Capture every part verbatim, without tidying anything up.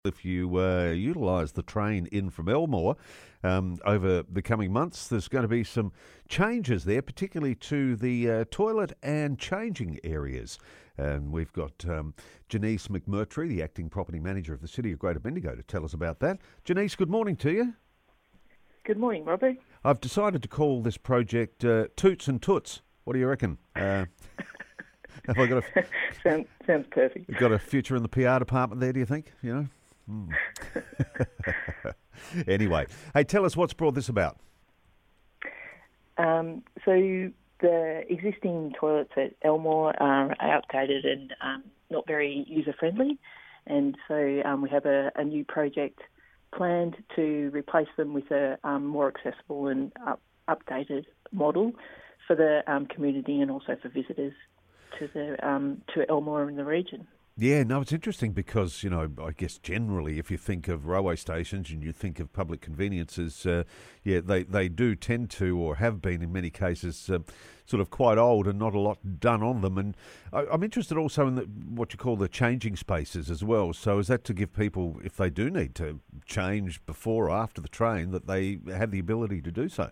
If you uh, utilise the train in from Elmore um, over the coming months, there's going to be some changes there, particularly to the uh, toilet and changing areas. And we've got um, Janice McMurtry, the Acting Property Manager of the City of Greater Bendigo, to tell us about that. Janice, good morning to you. Good morning, Robert. I've decided to call this project uh, Toots and Toots. What do you reckon? Uh, have I got a sounds sounds perfect? Got a future in the P R department there? Do you think? You know. Mm. Anyway, hey, tell us what's brought this about. Um, so the existing toilets at Elmore are outdated and um, not very user-friendly, and so um, we have a, a new project planned to replace them with a um, more accessible and up, updated model for the um, community and also for visitors to the um, to Elmore and the region. Yeah, no, it's interesting because, you know, I guess generally if you think of railway stations and you think of public conveniences, uh, yeah, they, they do tend to, or have been in many cases, uh, sort of quite old and not a lot done on them. And I, I'm interested also in the, what you call the changing spaces as well. So is that to give people, if they do need to change before or after the train, that they have the ability to do so?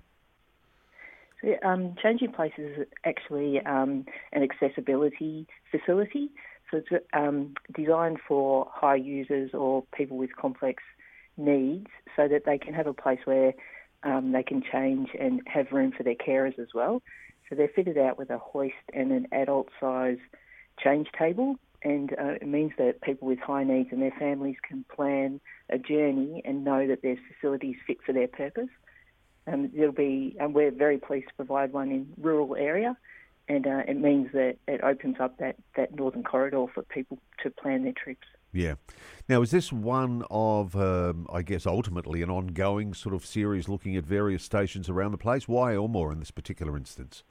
So, um, changing places is actually um, an accessibility facility. So it's um, designed for high users or people with complex needs so that they can have a place where um, they can change and have room for their carers as well. So they're fitted out with a hoist and an adult-size change table, and uh, it means that people with high needs and their families can plan a journey and know that their facilities fit for their purpose. Um, there'll be, and we're very pleased to provide one in rural area. And uh, it means that it opens up that, that northern corridor for people to plan their trips. Yeah. Now, is this one of, um, I guess, ultimately an ongoing sort of series looking at various stations around the place? Why Elmore in this particular instance?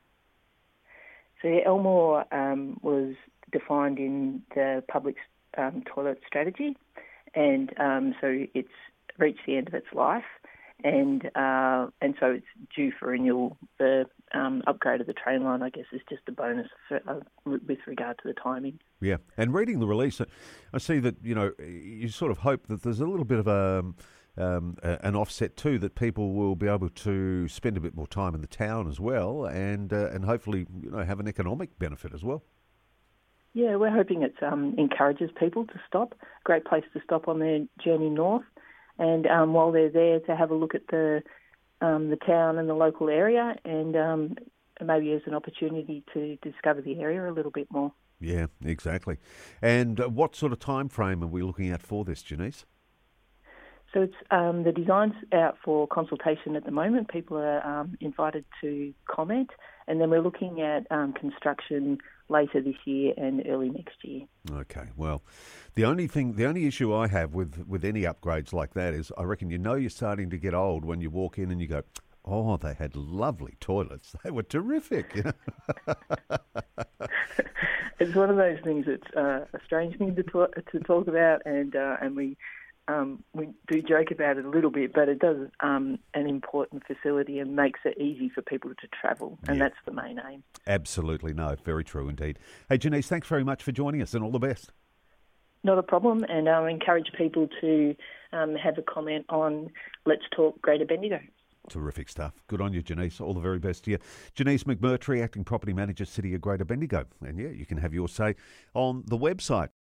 So yeah, Elmore um, was defined in the public um, toilet strategy, and um, so it's reached the end of its life. And uh, and so it's due for renewal. The um, upgrade of the train line, I guess, is just a bonus for, uh, with regard to the timing. Yeah, and reading the release, I see that, you know, you sort of hope that there's a little bit of a, um, an offset too, that people will be able to spend a bit more time in the town as well, and uh, and hopefully, you know, have an economic benefit as well. Yeah, we're hoping it um, encourages people to stop. Great place to stop on their journey north. And um, while they're there, to have a look at the um, the town and the local area, and um, maybe as an opportunity to discover the area a little bit more. Yeah, exactly. And uh, what sort of time frame are we looking at for this, Janice? So it's um, the design's out for consultation at the moment. People are um, invited to comment, and then we're looking at um, construction later this year and early next year. Okay, well, the only thing, the only issue I have with, with any upgrades like that is I reckon you know you're starting to get old when you walk in and you go, oh, they had lovely toilets. They were terrific. You know? It's one of those things that's uh, a strange thing to talk, to talk about, and uh, and we um, we do joke about it a little bit, but it does um, an important facility and makes it easy for people to travel, and yeah. That's the main aim. Absolutely, no, very true indeed. Hey, Janice, thanks very much for joining us, and all the best. Not a problem, and I um, encourage people to um, have a comment on Let's Talk Greater Bendigo. Terrific stuff. Good on you, Janice. All the very best to you. Janice McMurtry, Acting Property Manager, City of Greater Bendigo. And yeah, you can have your say on the website.